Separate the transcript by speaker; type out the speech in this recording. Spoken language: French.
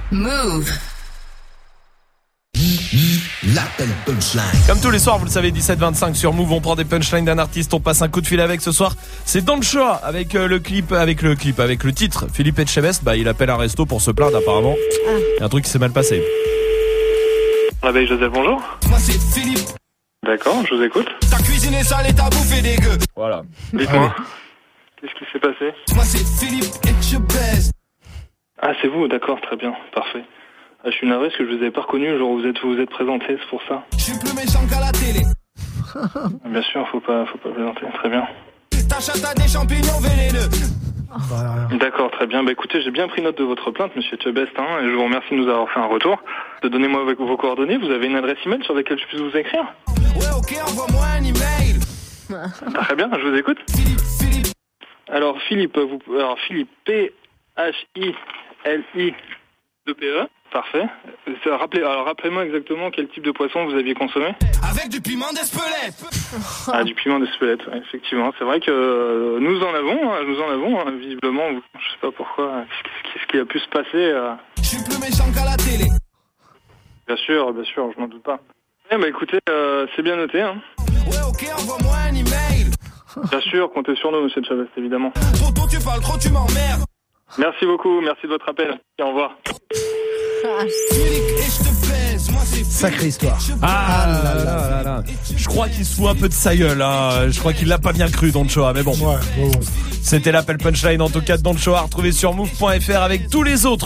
Speaker 1: Move.
Speaker 2: L'appel punchline.
Speaker 3: Comme tous les soirs, vous le savez, 17-25 sur Move, on prend des punchlines d'un artiste, on passe un coup de fil avec. Ce soir, c'est Don Choa avec le titre. Philippe Etchebest, il appelle un resto pour se plaindre apparemment. Il y a un truc qui s'est mal passé.
Speaker 4: Réveil Joseph, bonjour.
Speaker 5: Moi c'est Philippe.
Speaker 4: D'accord, je vous écoute.
Speaker 5: Ta cuisine est sale et ta bouffe est dégueu.
Speaker 3: Voilà.
Speaker 4: Dites-moi. Qu'est-ce qui s'est passé?
Speaker 5: Moi c'est Philippe Etchebest.
Speaker 4: Ah, c'est vous, d'accord, très bien, parfait. Je suis navré parce que je vous avais pas reconnu le jour où vous êtes présenté, c'est pour ça.
Speaker 5: Je suis plus méchant qu'à la télé.
Speaker 4: Bien sûr, faut pas plaisanter, très bien.
Speaker 5: Ta chatte a des champignons vénéneux.
Speaker 4: D'accord, très bien. Écoutez, j'ai bien pris note de votre plainte, monsieur Etchebest, et je vous remercie de nous avoir fait un retour. Donnez-moi vos coordonnées, vous avez une adresse email sur laquelle je puisse vous écrire?
Speaker 5: Ouais, ok, envoie-moi un email.
Speaker 4: Très bien, je vous écoute.
Speaker 5: Philippe.
Speaker 4: Alors, Philippe, P-H-I-L-I-2-P-E. Parfait. Rappelez-moi exactement quel type de poisson vous aviez consommé.
Speaker 5: Avec du piment d'Espelette.
Speaker 4: Ah, du piment d'Espelette, ouais, effectivement. C'est vrai que nous en avons, visiblement. Je sais pas pourquoi. Qu'est-ce qui a pu se passer
Speaker 5: Je suis plus méchant qu'à la télé.
Speaker 4: Bien sûr, je m'en doute pas. Écoutez, c'est bien noté.
Speaker 5: Ouais, ok, envoie-moi un email.
Speaker 4: Bien sûr, comptez sur nous, monsieur Chavez, évidemment.
Speaker 5: Tonton, tu parles trop, tu m'emmerdes.
Speaker 4: Merci beaucoup, merci de votre appel. Et au revoir.
Speaker 6: Sacrée histoire.
Speaker 3: Là. Je crois qu'il se fout un peu de sa gueule. Je crois qu'il l'a pas bien cru, Don Choa. Mais bon.
Speaker 6: Ouais.
Speaker 3: C'était l'appel punchline en tout cas de Don Choa, retrouvé sur move.fr avec tous les autres.